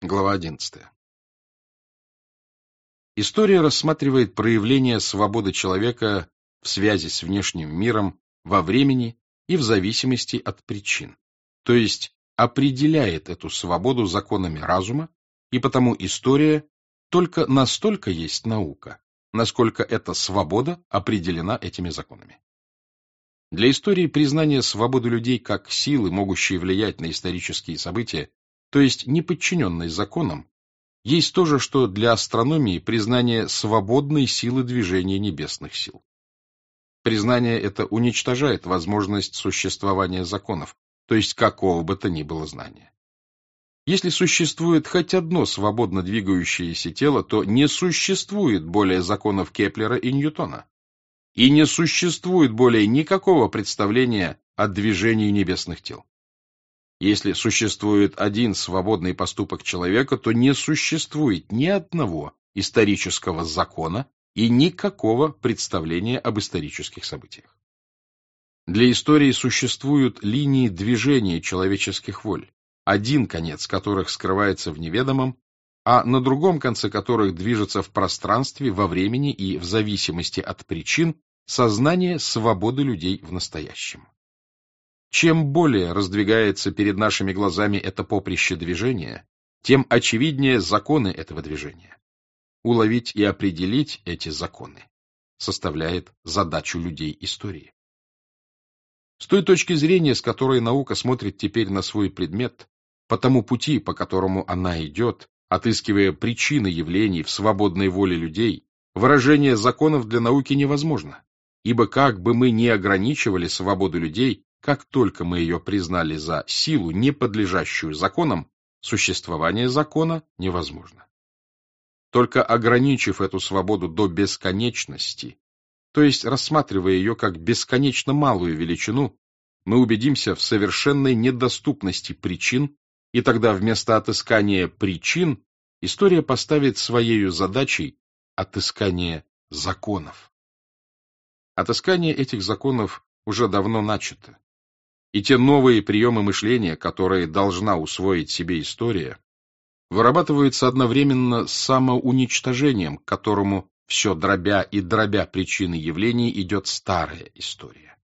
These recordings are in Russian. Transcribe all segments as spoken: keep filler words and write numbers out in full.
Глава одиннадцатая. История рассматривает проявление свободы человека в связи с внешним миром во времени и в зависимости от причин, то есть определяет эту свободу законами разума, и потому история только настолько есть наука, насколько эта свобода определена этими законами. Для истории признание свободы людей как силы, могущей влиять на исторические события, то есть не подчиненной законам, есть то же, что для астрономии признание свободной силы движения небесных сил. Признание это уничтожает возможность существования законов, то есть какого бы то ни было знания. Если существует хоть одно свободно двигающееся тело, то не существует более законов Кеплера и Ньютона, и не существует более никакого представления о движении небесных тел. Если существует один свободный поступок человека, то не существует ни одного исторического закона и никакого представления об исторических событиях. Для истории существуют линии движения человеческих воль, один конец которых скрывается в неведомом, а на другом конце которых движется в пространстве, во времени и в зависимости от причин сознание свободы людей в настоящем. Чем более раздвигается перед нашими глазами это поприще движения, тем очевиднее законы этого движения. Уловить и определить эти законы составляет задачу людей истории. С той точки зрения, с которой наука смотрит теперь на свой предмет, по тому пути, по которому она идет, отыскивая причины явлений в свободной воле людей, выражение законов для науки невозможно, ибо как бы мы ни ограничивали свободу людей, как только мы ее признали за силу, не подлежащую законам, существование закона невозможно. Только ограничив эту свободу до бесконечности, то есть рассматривая ее как бесконечно малую величину, мы убедимся в совершенной недоступности причин, и тогда вместо отыскания причин история поставит своею задачей отыскание законов. Отыскание этих законов уже давно начато. И те новые приемы мышления, которые должна усвоить себе история, вырабатываются одновременно с самоуничтожением, к которому все дробя и дробя причины явлений идет старая история.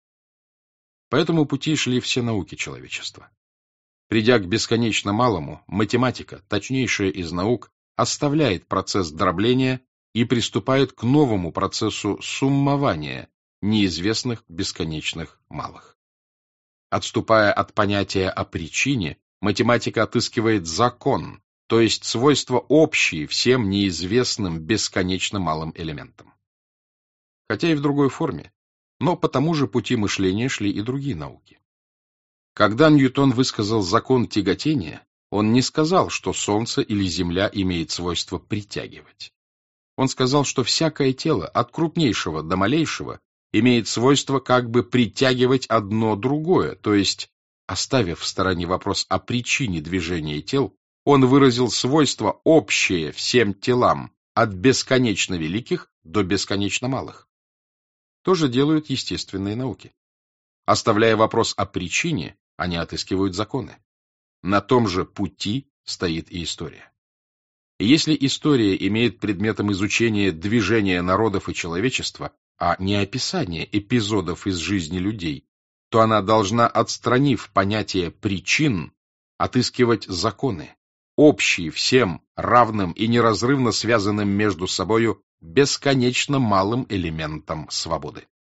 По этому пути шли все науки человечества. Придя к бесконечно малому, математика, точнейшая из наук, оставляет процесс дробления и приступает к новому процессу суммования неизвестных бесконечных малых. Отступая от понятия о причине, математика отыскивает закон, то есть свойства общие всем неизвестным бесконечно малым элементам. Хотя и в другой форме, но по тому же пути мышления шли и другие науки. Когда Ньютон высказал закон тяготения, он не сказал, что Солнце или Земля имеет свойство притягивать. Он сказал, что всякое тело, от крупнейшего до малейшего, имеет свойство как бы притягивать одно другое, то есть, оставив в стороне вопрос о причине движения тел, он выразил свойство общее всем телам, от бесконечно великих до бесконечно малых. То же делают естественные науки. Оставляя вопрос о причине, они отыскивают законы. На том же пути стоит и история. И если история имеет предметом изучения движения народов и человечества, а не описание эпизодов из жизни людей, то она должна, отстранив понятие причин, отыскивать законы, общие всем, равным и неразрывно связанным между собою бесконечно малым элементам свободы.